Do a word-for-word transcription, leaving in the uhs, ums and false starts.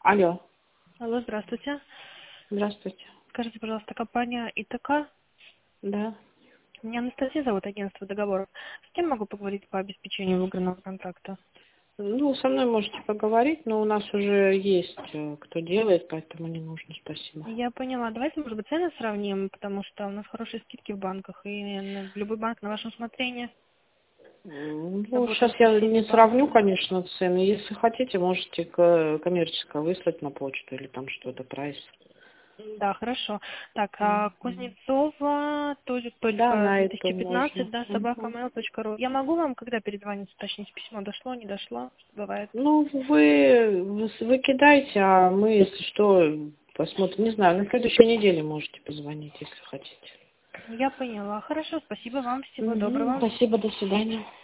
Алло, Алло, здравствуйте. здравствуйте. Скажите, пожалуйста, компания ИТК? Да. Меня Анастасия зовут, агентство договоров. С кем могу поговорить по обеспечению выигранного контракта? Ну, со мной можете поговорить, но у нас уже есть э, кто делает, поэтому не нужно, спасибо. Я поняла. Давайте, может быть, цены сравним, потому что у нас хорошие скидки в банках, и на- любой банк на ваше усмотрение. М, Ну, сейчас Работаем со я всеми не сравню, банками. конечно, цены. Если хотите, можете к- коммерческое выслать на почту или там что-то, прайс. Да, хорошо. Так, а Мгм. Кузнецова, тоже Да, точка на две тысячи это можно. пятнадцать, да, собака Мгм. mail точка ру. Я могу вам когда перезвонить, уточнить письмо, дошло, не дошло, что бывает? Ну, вы, вы, вы кидайте, а мы, если что, посмотрим. Не знаю, на следующей неделе можете позвонить, если хотите. Я поняла. Хорошо, спасибо вам, всего Мгм. доброго. Спасибо, до свидания.